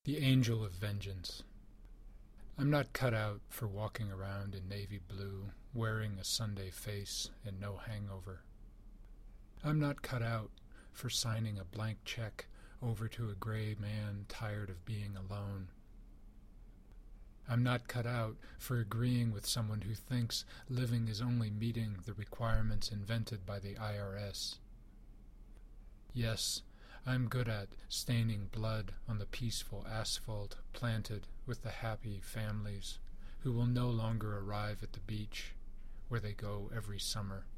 The Angel of Vengeance. I'm not cut out for walking around in navy blue, wearing a Sunday face and no hangover. I'm not cut out for signing a blank check over to a gray man tired of being alone. I'm not cut out for agreeing with someone who thinks living is only meeting the requirements invented by the IRS. Yes, I'm good at staining blood on the peaceful asphalt planted with the happy families who will no longer arrive at the beach where they go every summer.